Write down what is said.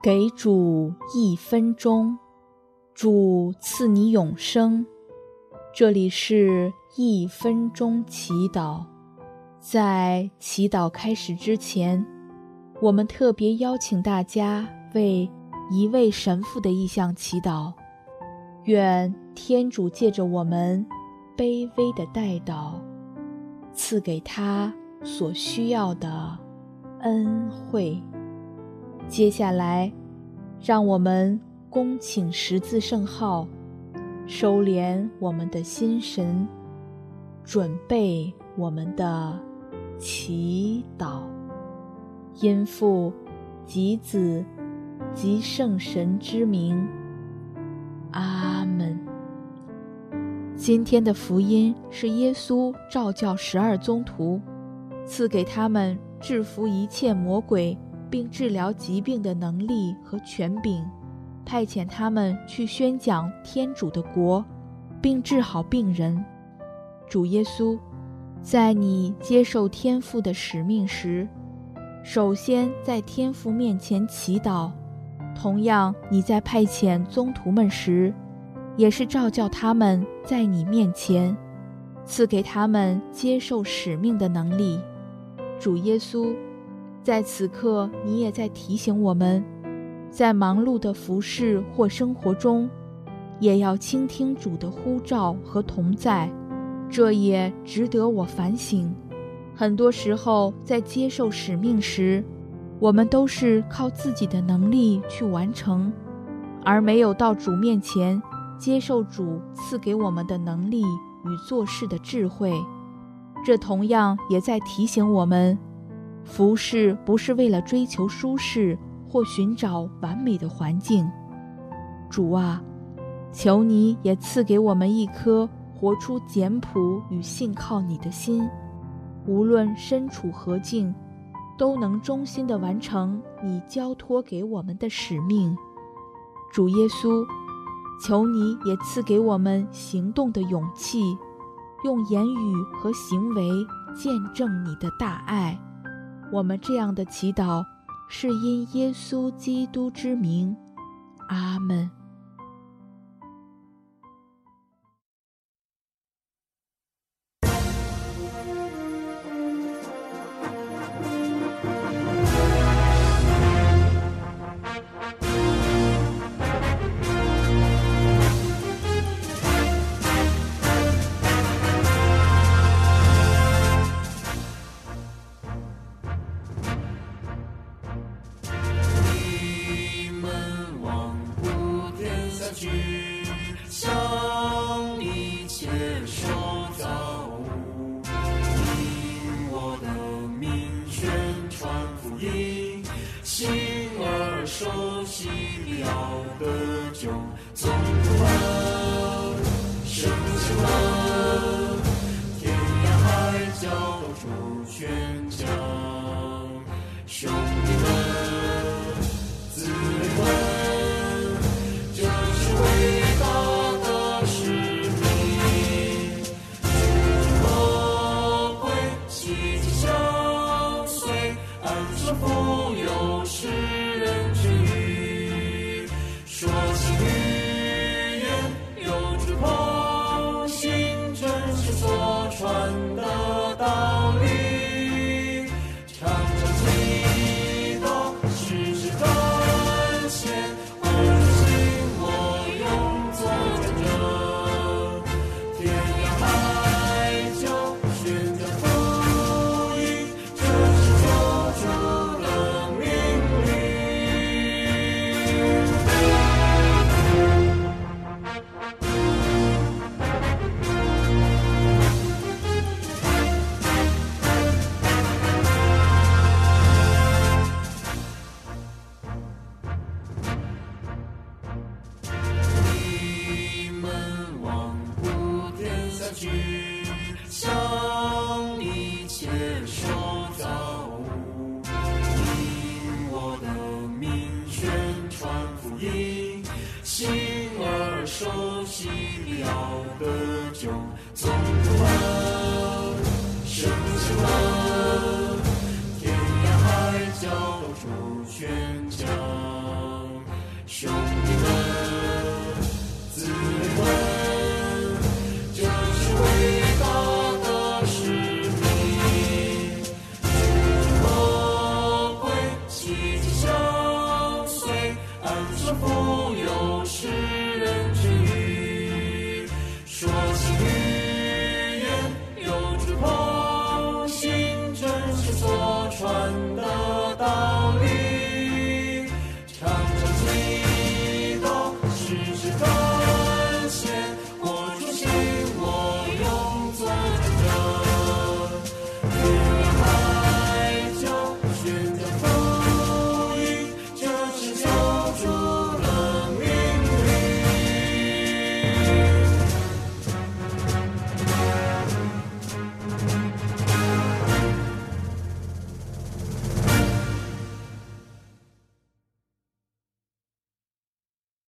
给主1分钟，主赐你永生。这里是1分钟祈祷。在祈祷开始之前，我们特别邀请大家为一位神父的意向祈祷，愿天主借着我们卑微的代祷，赐给他所需要的恩惠。接下来，让我们恭请十字圣号，收敛我们的心神，准备我们的祈祷。因父及子及圣神之名，阿们。今天的福音是耶稣召叫12宗徒，赐给他们制服一切魔鬼并治疗疾病的能力和权柄，派遣他们去宣讲天主的国，并治好病人。主耶稣，在你接受天父的使命时，首先在天父面前祈祷，同样你在派遣宗徒们时，也是召叫他们在你面前，赐给他们接受使命的能力。主耶稣，在此刻你也在提醒我们，在忙碌的服事或生活中，也要倾听主的呼召和同在。这也值得我反省。很多时候在接受使命时，我们都是靠自己的能力去完成，而没有到主面前接受主赐给我们的能力与做事的智慧。这同样也在提醒我们，服事不是为了追求舒适或寻找完美的环境。主啊，求你也赐给我们一颗活出简朴与信靠你的心，无论身处何境，都能忠心地完成你交托给我们的使命。主耶稣，求你也赐给我们行动的勇气，用言语和行为见证你的大爱。我们这样的祈祷是因耶稣基督之名，阿们。 心儿熟悉了